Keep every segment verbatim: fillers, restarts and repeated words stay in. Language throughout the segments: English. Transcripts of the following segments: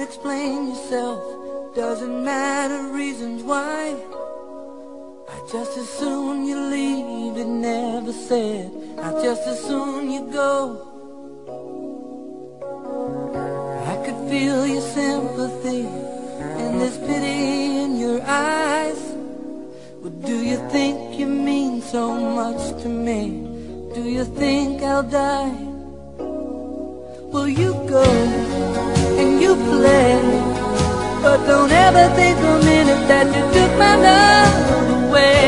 explain yourself, doesn't matter reasons why. I'd just as soon you leave, it never said. I'd just as soon you go. I could feel your sympathy and this pity in your eyes. Well, do you think you mean so much to me? Do you think I'll die? Well, you go and you play, but don't ever think for a minute that you took my love away.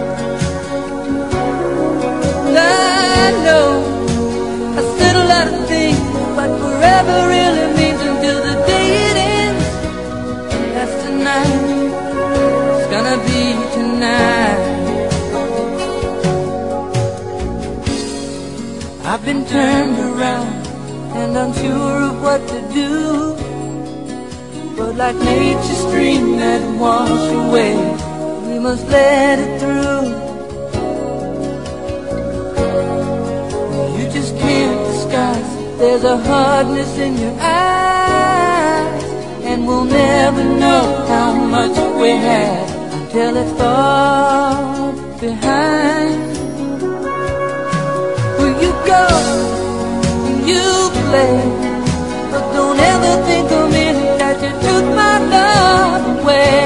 I know I said a lot of things, but forever really means until the day it ends. That's tonight, it's gonna be tonight. I've been turned around and unsure of what to do, but like nature's stream that wash away, we must let it through. You just can't disguise, there's a hardness in your eyes, and we'll never know how much we had until it's far behind. Will you go and you play, but don't ever think a minute that you took my love away.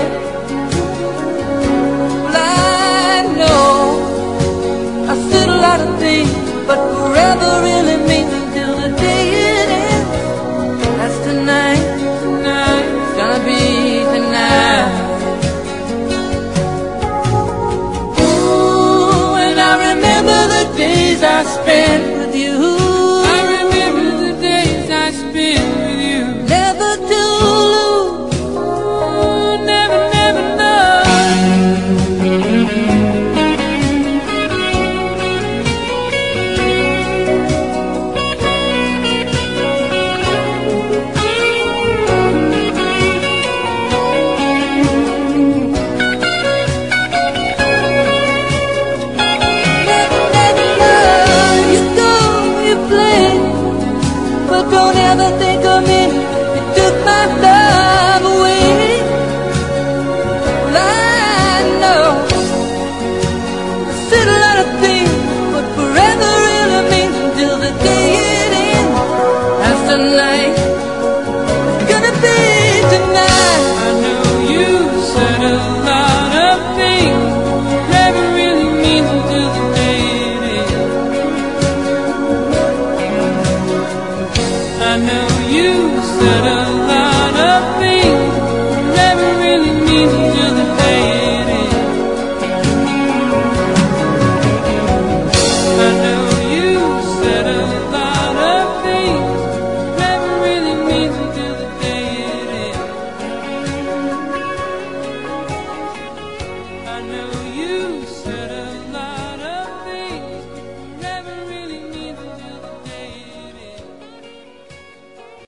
Well, I know I said a lot of things, but forever really means until the day it ends. That's tonight, tonight, it's gonna be tonight. Ooh, and I remember the days I spent with you.